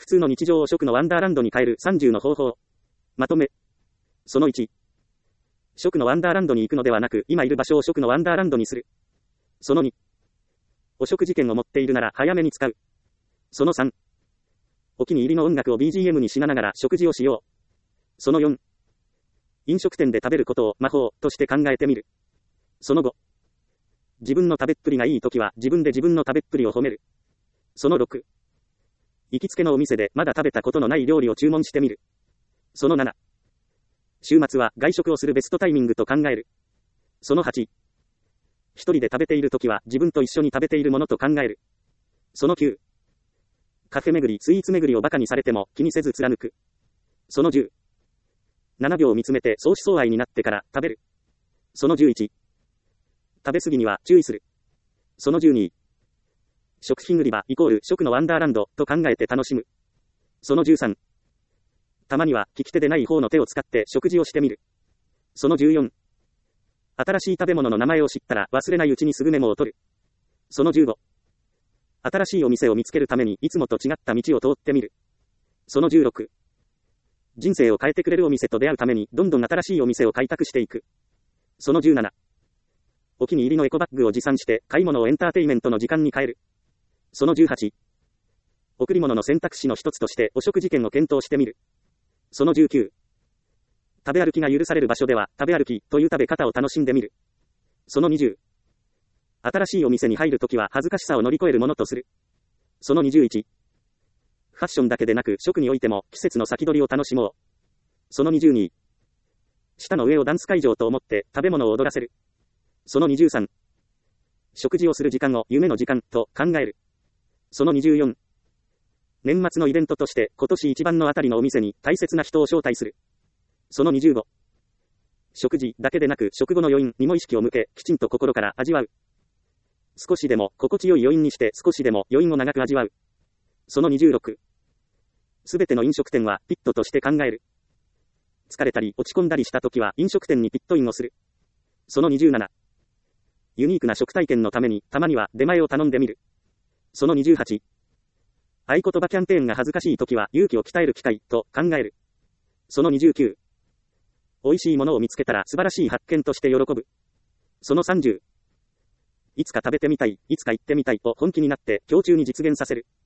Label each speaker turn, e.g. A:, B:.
A: 通の日常を食のワンダーランドに変える30の方法。まとめ。その1。食のワンダーランドに行くのではなく、今いる場所を食のワンダーランドにする。その2。お食事券を持っているなら早めに使う。その3。お気に入りの音楽を BGM にしながら食事をしよう。その4。飲食店で食べることを魔法として考えてみる。その5。自分の食べっぷりがいいときは自分で自分の食べっぷりを褒める。その6。行きつけのお店でまだ食べたことのない料理を注文してみる。その7。週末は外食をするベストタイミングと考える。その8。一人で食べているときは自分と一緒に食べているものと考える。その9。カフェ巡り、スイーツ巡りをバカにされても気にせず貫く。その10。7秒見つめて相思相愛になってから食べる。その11。食べ過ぎには注意する。その12。食品売り場イコール食のワンダーランドと考えて楽しむ。その13。たまには利き手でない方の手を使って食事をしてみる。その14。新しい食べ物の名前を知ったら忘れないうちにすぐメモを取る。その15。新しいお店を見つけるためにいつもと違った道を通ってみる。その16。人生を変えてくれるお店と出会うためにどんどん新しいお店を開拓していく。その17。お気に入りのエコバッグを持参して買い物をエンターテイメントの時間に変える。その18。贈り物の選択肢の一つとしてお食事券を検討してみる。その19。食べ歩きが許される場所では食べ歩きという食べ方を楽しんでみる。その20。新しいお店に入るときは恥ずかしさを乗り越えるものとする。その21。ファッションだけでなく食においても季節の先取りを楽しもう。その22。舌の上をダンス会場と思って食べ物を踊らせる。その23。食事をする時間を夢の時間と考える。その24。年末のイベントとして今年一番のあたりのお店に大切な人を招待する。その25。食事だけでなく食後の余韻にも意識を向けきちんと心から味わう。少しでも心地よい余韻にして少しでも余韻を長く味わう。その26。すべての飲食店はピットとして考える。疲れたり落ち込んだりしたときは飲食店にピットインをする。その27。ユニークな食体験のためにたまには出前を頼んでみる。その28。合言葉キャンペーンが恥ずかしいときは勇気を鍛える機会と考える。その29。美味しいものを見つけたら素晴らしい発見として喜ぶ。その30。いつか食べてみたい、いつか行ってみたいを本気になって今日中に実現させる。